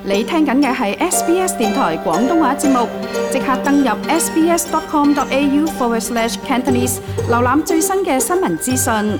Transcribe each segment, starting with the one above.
你聽緊嘅係 SBS 電台廣東話節目，即刻登入 sbs.com.au/Cantonese 瀏覽最新嘅新聞資訊。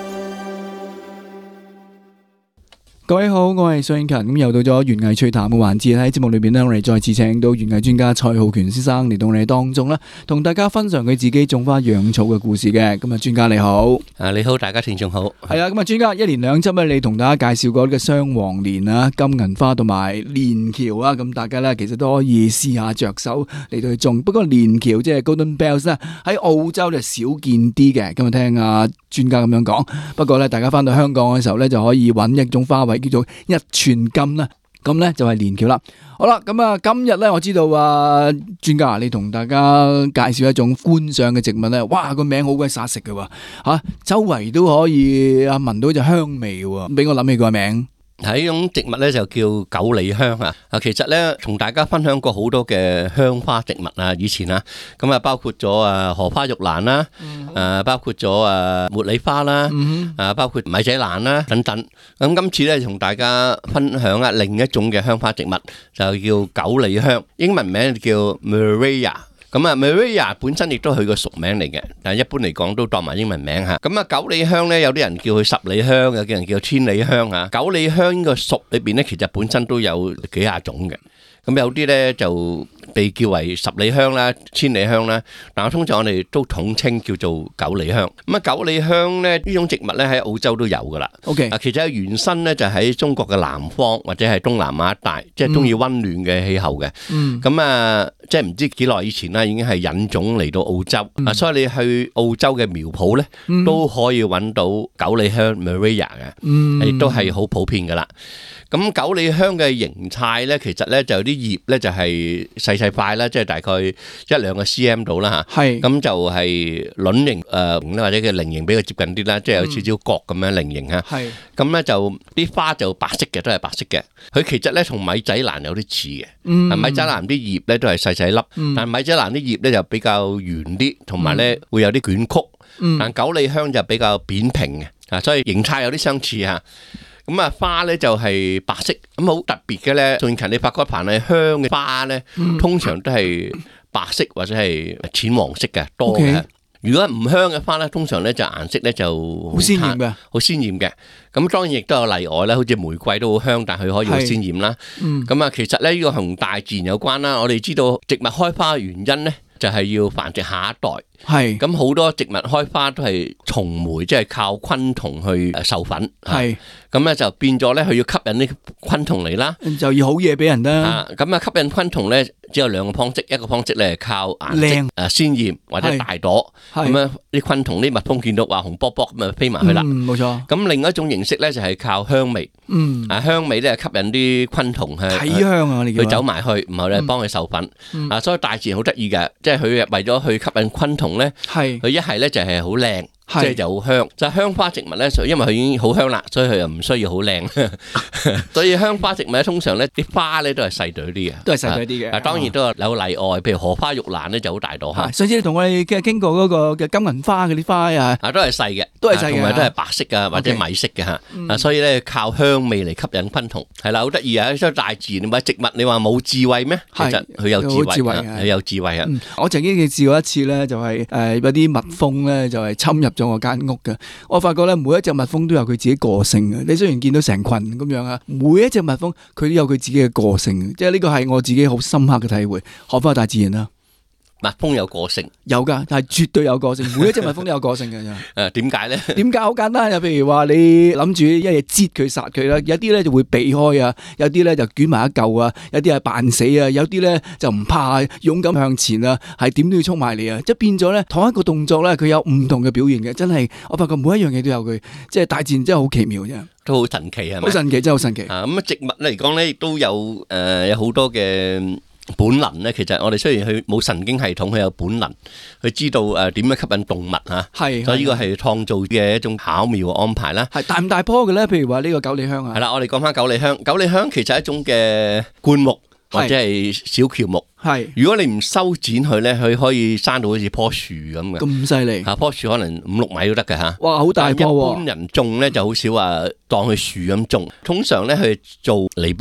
各位好，我係蘇英勤，咁又到咗園藝趣談嘅環節。喺節目裏邊呢，我哋再次請到園藝專家蔡浩權先生嚟到我哋當中啦，同大家分享佢自己種花養草嘅故事嘅。咁啊，專家你好。 你好，大家聽眾好。 係啊，咁啊，專家一連兩輯咧，你同大家介紹過呢個雙黃連啊、金銀花同埋連翹啊，咁大家咧其實都可以試下着手嚟到去種。不過連翹即係 Golden Bells 咧，喺澳洲就少見啲嘅。今日聽啊專家咁樣講，不過咧大家翻到香港嘅時候咧，就可以揾一種花卉叫做一寸金啦。咁咧就係連翹啦。好啦，咁啊今日咧我知道啊專家你同大家介紹一種觀賞嘅植物咧，哇個名好鬼殺食嘅喎，周圍都可以聞到隻香味喎，俾我諗起個名。 係呢種植物咧就叫九里香啊！其實咧同大家分享過好多嘅香花植物啊，以前啊，咁啊包括咗荷花玉蘭啦，包括咗茉莉花啦，包括米仔蘭啦等等。咁今次咧同大家分享另一種嘅香花植物，就叫九里香，英文名叫 Murraya。咁啊 Murraya 本身亦都係佢個屬名嚟嘅，但係一般嚟講都當埋英文名吓。咁啊九里香咧，有啲人叫佢十里香，有啲人叫千里香啊。九里香呢個屬裏邊咧，其實本身都有幾廿種嘅。咁有啲咧就被叫為十里香啦、千里香啦，但係通常我哋都統稱叫做九里香。咁啊九里香咧呢種植物咧喺澳洲都有噶啦。 OK， 其實原生咧就喺中國嘅南方或者係東南亞一帶，即係中意溫暖嘅氣候嘅。咁啊即係唔知幾耐以前啦，已經係引種嚟到澳洲。所以你去澳洲嘅苗圃咧都可以揾到九里香 Murraya 嘅，亦都係好普遍噶啦。咁九里香嘅形態咧，其實咧就有啲葉咧就係細細塊啦，即係大概1-2個 cm 度啦嚇。係。咁就係卵形或者叫菱形比較接近啲啦，即係有少少角咁樣菱形嚇。係。咁咧就啲花就白色嘅，都係白色嘅。佢其實咧同米仔蘭有啲似嘅。米仔蘭啲葉咧都係細細粒，但係米仔蘭啲葉咧就比較圓啲，同埋咧會有啲捲曲。但九里香就比較扁平嘅，所以形態有啲相似嚇。咁啊花咧就係白色，咁好特別嘅咧。最近你發覺凡係香嘅花咧，通常都係白色或者係淺黃色嘅多嘅。如果唔香嘅花咧，通常咧就顏色咧就好鮮豔嘅，好鮮豔嘅。咁當然亦都有例外啦，好似玫瑰都好香，但係佢可以好鮮豔啦。咁啊，其實咧呢個同大自然有關啦。我哋知道植物開花嘅原因咧，就係要繁殖下一代。係咁好多植物開花都係蟲媒，即係靠昆蟲去授粉。係咁咧就變咗咧，佢要吸引啲昆蟲嚟啦， 就要好嘢俾人啦。 咁啊吸引昆蟲咧，只有兩個方式，一個方式咧係靠顏色鮮豔或者大朵，咁樣啲昆蟲啲蜜蜂見到話紅卜卜咁啊飛埋去啦。冇錯。咁另一種形式咧就係靠香味。香味咧吸引啲昆蟲去體香啊，佢走埋去，然後咧幫佢授粉。所以大自然好得意嘅，即係佢為咗去吸引昆蟲咧，佢一係咧就係好靚。即係就好香，就係香花植物咧，因為佢已經好香啦，所以佢又唔需要好靚。所以香花植物咧，通常咧啲花咧都係細朵啲嘅，都係細朵啲嘅。當然都有例外，譬如荷花玉蘭咧就好大朵嚇。上次你同我哋經過嗰個嘅金銀花嗰啲花啊，都係細嘅，都係細嘅，同埋都係白色啊或者米色嘅嚇。所以咧靠香味嚟吸引昆蟲，係啦，好得意啊！所以大自然或者植物，你話冇智慧咩？其實佢有智慧，佢有智慧啊！ 我曾經試過一次咧，就係有啲蜜蜂咧就係侵入咗我間屋嘅，我發覺咧每一隻蜜蜂都有佢自己個性嘅。你雖然見到成群咁樣啊，每一隻蜜蜂佢都有佢自己嘅個性，即係呢個係我自己好深刻嘅體會。學翻大自然啦， 蜜蜂有個性，有噶，但係絕對有個性，每一隻蜜蜂都有個性嘅。 點解咧？ 點解好簡單啊？譬如話你諗住一嘢擠佢殺佢啦，有啲咧就會避開啊，有啲咧就捲埋一嚿啊，有啲係扮死啊，有啲咧就唔怕，勇敢向前啊，係點都要衝埋嚟啊！即係變咗咧，同一個動作咧，佢有唔同嘅表現嘅，真係我發覺每一樣嘢都有佢，即係大自然真係好奇妙啫， 都好神奇係咪？ 好神奇，真係好神奇。 咁植物嚟講咧，亦都有有好多嘅本能咧，其實我哋雖然佢冇神經系統，佢有本能，佢知道點樣吸引動物嚇，係，所以呢個係創造嘅一種巧妙嘅安排啦。係大唔大棵嘅咧？譬如話呢個九里香啊，係啦，我哋講翻九里香。九里香其實係一種嘅灌木或者係小喬木。係，如果你唔修剪佢咧，佢可以生到好似棵樹咁嘅。咁犀利嚇，棵樹可能5-6米都得嘅嚇。哇，好大棵喎！一般人種咧就好少話當佢樹咁種，通常咧去做籬笆。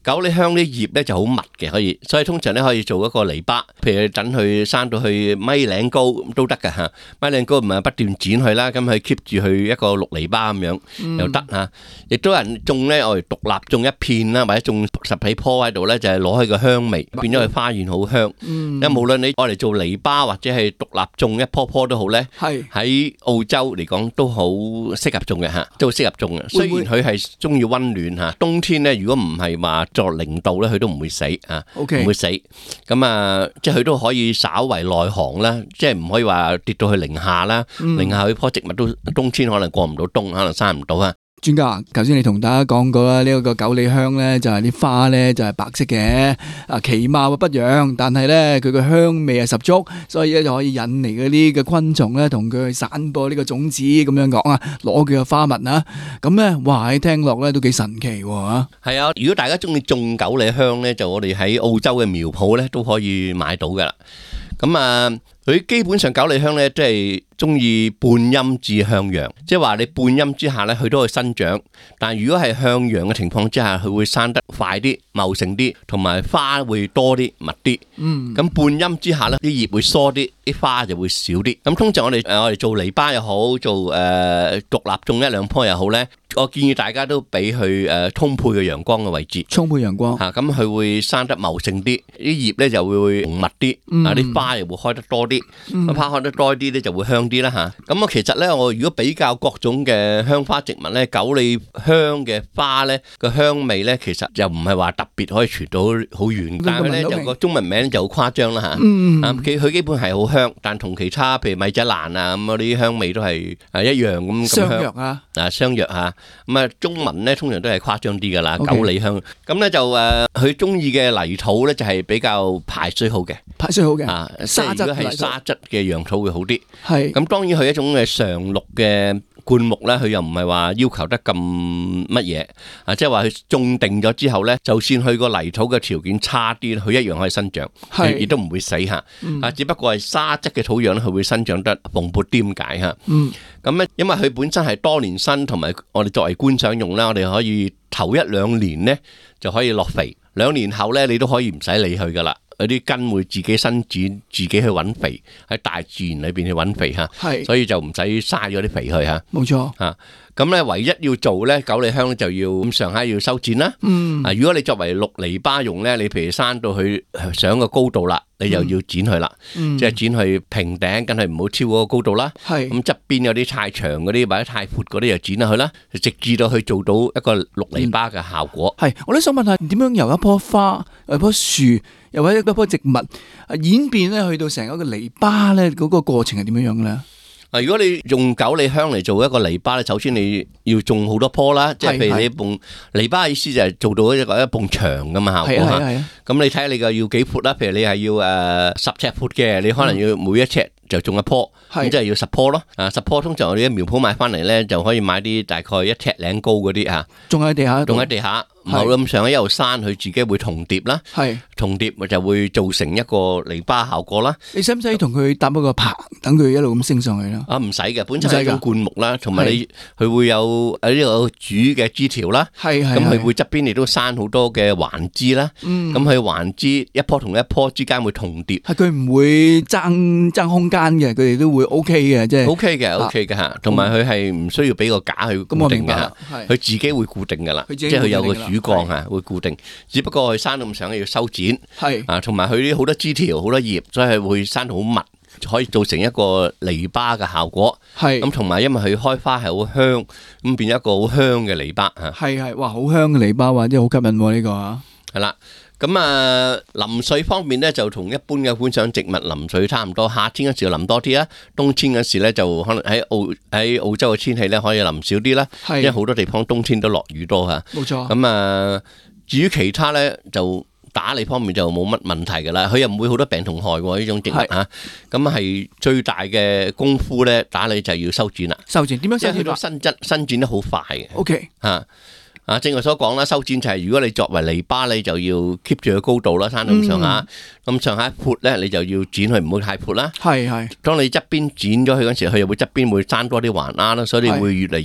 九里香啲葉咧就好密嘅，所以通常咧可以做一個籬笆，譬如你等佢生到去米零高都得㗎嚇，米零高唔係不斷剪佢啦，咁佢 keep 住佢一個綠籬笆咁樣又得嚇。亦都有人種咧，我哋獨立種一片啦，或者種十幾棵喺度咧，就係攞佢個香味，變咗佢花園好香。因為無論你愛嚟做籬笆或者係獨立種一棵都好咧，喺澳洲嚟講都好適合種嘅嚇，都好適合種嘅。雖然佢係中意溫暖嚇，冬天咧如果唔係話作0度咧，佢都唔會死啊，唔會死。咁啊，即係佢都可以稍為耐寒啦，即係唔可以話跌到去零下啦。零下佢棵植物都冬天可能過唔到冬，可能生唔到啊。 專家，頭先你同大家講過啦，呢個九里香咧就係啲花咧就係白色嘅，其貌不揚，但係咧佢個香味係十足，所以咧就可以引嚟嗰啲嘅昆蟲咧同佢去散播呢個種子咁樣講啊，攞佢嘅花蜜啊，咁咧哇，喺聽落咧都幾神奇喎。係啊，如果大家中意種九里香咧，就我哋喺澳洲嘅苗圃咧都可以買到噶啦。咁啊，佢基本上九里香咧，即係中意半陰至向陽，即係話你半陰之下咧，佢都會生長。但係如果係向陽嘅情況之下，佢會生得快啲、茂盛啲，同埋花會多啲、密啲。咁半陰之下咧，啲葉會疏啲，啲花就會少啲。咁通常我哋做籬笆又好，做獨立種一兩棵又好咧，我建議大家都俾佢充沛嘅陽光嘅位置， 充沛陽光嚇，咁佢會生得茂盛啲，啲葉咧就會密啲，啲花又會開得多啲，花開得多啲咧就會香啲啦嚇。咁啊，其實咧我如果比較各種嘅香花植物咧，九里香嘅花咧個香味咧，其實就唔係話特別可以傳到好遠，但係咧就個中文名就好誇張啦嚇。佢基本係好香，但同其他譬如米仔蘭啊咁嗰啲香味都係一樣咁香。相若啊，相若嚇。咁啊，中文咧通常都係誇張啲噶啦，九里香。咁咧就佢中意嘅泥土咧就係比較排水好嘅， 排水好嘅。 沙質，如果係沙質嘅陽土會好啲。係。咁當然佢一種嘅常綠嘅灌木咧，佢又唔係話要求得咁乜嘢啊，即係話佢種定咗之後咧，就算佢個泥土嘅條件差啲，佢一樣可以生長，亦都唔會死嚇。只不過係沙質嘅土壤咧，佢會生長得蓬勃啲咁解嚇。咁咧，因為佢本身係多年生，同埋我哋作為觀賞用啦，我哋可以頭1、2年咧就可以落肥，2年後咧你都可以唔使理佢噶啦。有啲根會自己伸展，自己去揾肥，喺大自然裏邊去揾肥嚇，所以就唔使嘥咗啲肥去嚇。冇錯嚇。咁咧，唯一要做咧，九里香咧就要咁上下要修剪啦。如果你作為綠籬笆用咧，你譬如生到去上個高度啦，你又要剪佢啦，即係剪去平頂，梗係唔好超過個高度啦。咁側邊有啲太長嗰啲或者太闊嗰啲，又剪下去啦，直至到去做到一個綠籬笆嘅效果。我都想問下，點樣由一棵花、一棵樹，又或者一棵植物演變咧，去到成一個籬笆咧，嗰個過程係點樣樣咧？如果你用九里香嚟做一個籬笆咧，首先你要種好多棵啦，即係譬如你埲籬笆嘅意思就係做到一埲牆咁啊效果嚇。咁你睇下你個要幾闊啦？譬如你係要10尺闊嘅，你可能要每1尺就種一棵，咁即係要10棵咯。10棵通常我哋啲苗圃買翻嚟咧，就可以買啲大概1尺零高嗰啲嚇，種喺地下，種喺地下。冇咁上一路山，佢自己會重疊啦，重疊咪就會造成一個籬笆效果啦。你使唔使同佢搭一個棚，等佢一路咁升上去啦？唔使嘅，本身係一種灌木啦，同埋佢會有呢個主嘅枝條啦，咁佢會側邊亦都生好多嘅環枝啦。咁佢環枝一棵同一棵之間會重疊，佢唔會爭空間嘅，佢哋都會 OK 嘅，即係 OK 嘅嚇。同埋佢係唔需要俾個架去固定嘅，佢自己會固定噶啦，即係佢有個主幹啊，會固定，只不過佢生到咁上要修剪，同埋佢啲好多枝條、好多葉，所以係會生到好密，可以造成一個籬笆嘅效果。咁同埋因為佢開花係好香，咁變一個好香嘅籬笆嚇。哇，好香嘅籬笆喎，真係好吸引呢個啊。係啦，咁淋水方面咧，就同一般嘅觀賞植物淋水差唔多。夏天嗰時就淋多啲啦，冬天嗰時咧就可能喺澳洲嘅天氣咧可以淋少啲啦，因為好多地方冬天都落雨多嚇。冇錯。咁至於其他咧就打理方面就冇乜問題噶啦，佢又唔會好多病同害喎呢種植物嚇。咁係最大嘅功夫咧，打理就係要修剪啦。修剪點樣修剪？因為佢個伸展得好快嘅。OK 嚇。正如所講啦，修剪就係如果你作為籬笆，你就要 keep 住個高度啦，生到咁上下，咁上下闊咧，你就要剪佢唔好太闊啦。係。當你側邊剪咗佢嗰時，佢又會側邊會生多啲環丫啦，所以你會越嚟越密，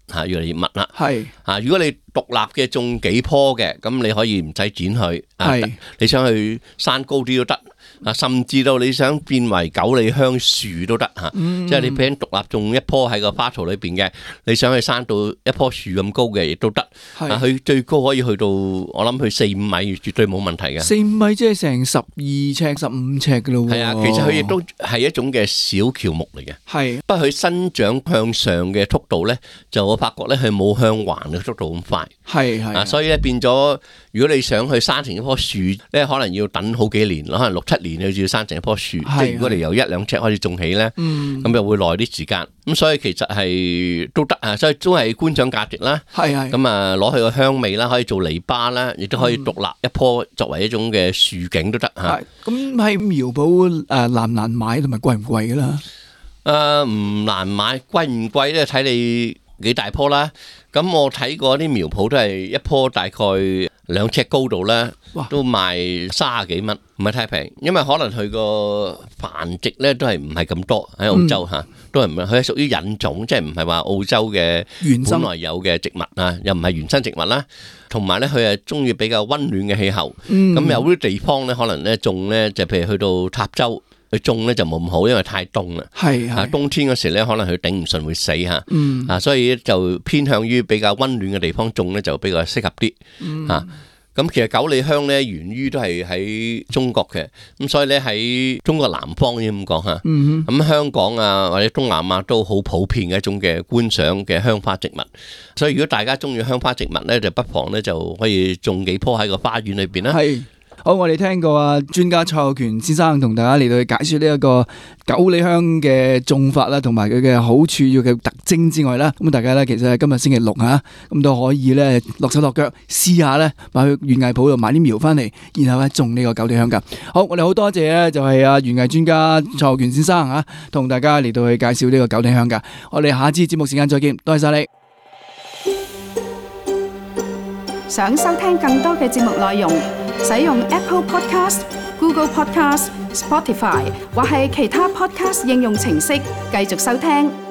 嚇，越嚟越密啦。 係啊，如果你獨立嘅種幾棵嘅，咁你可以唔使剪佢。 係你想去生高啲都得。啊，甚至到你想變為九里香樹都得嚇，即係你譬如獨立種一棵喺個花槽裏邊嘅，你想去生到一棵樹咁高嘅，亦都得。啊，佢最高可以去到我諗佢4-5米，絕對冇問題嘅。 4-5米即係成12尺、15尺嘅咯喎。 係啊，其實佢亦都係一種嘅小喬木嚟嘅。 係， 不過佢生長向上嘅速度咧，就我發覺咧，佢冇向橫嘅速度咁快。 係啊，所以咧變咗，如果你想去生成一棵樹咧，可能要等好幾年，可能6-7年你就要生成一棵樹。即係如果你由1-2尺開始種起咧，咁就會耐啲時間。咁所以其實係都得啊，所以都係觀賞價值啦。 係。 咁啊，攞佢個香味啦，可以做籬笆啦，亦都可以獨立一棵作為一種嘅樹景都得嚇。 咁喺苗圃難唔難買同埋貴唔貴㗎啦？ 唔難買，貴唔貴咧？睇你幾大棵啦。咁我睇過啲苗圃都係一棵大概2尺高度啦，都賣30幾蚊，唔係太平。因為可能佢個繁殖咧都係唔係咁多喺澳洲嚇，都係唔係佢係屬於引種，即係唔係話澳洲嘅本來有嘅植物啊，又唔係原生植物啦。同埋咧，佢係中意比較溫暖嘅氣候。咁有啲地方咧，可能咧種咧就譬如去到塔州。佢種咧就冇咁好，因為太凍啦。係冬天嗰時咧，可能佢頂唔順會死嚇。所以就偏向於比較溫暖嘅地方種咧，就比較適合啲嚇。咁其實九里香咧源於都係喺中國嘅，咁所以咧喺中國南方咁講嚇。咁香港啊或者東南亞都好普遍嘅一種嘅觀賞嘅香花植物。所以如果大家中意香花植物咧，就不妨咧就可以種幾棵喺個花園裏邊啦。 好，我哋聽過啊專家蔡浩權先生同大家嚟到去解說呢一個九里香嘅種法啦，同埋佢嘅好處要嘅特徵之外啦，咁大家咧其實今日星期六嚇，咁都可以咧落手落腳試下咧，買去園藝鋪度買啲苗翻嚟，然後咧種呢個九里香噶。好，我哋好多謝咧就係園藝專家蔡浩權先生嚇，同大家嚟到去介紹呢個九里香噶。我哋下次節目時間再見，多謝晒你。 想收聽更多嘅節目內容，使用 Apple Podcast、Google Podcast、Spotify 或係其他 Podcast 應用程式繼續收聽。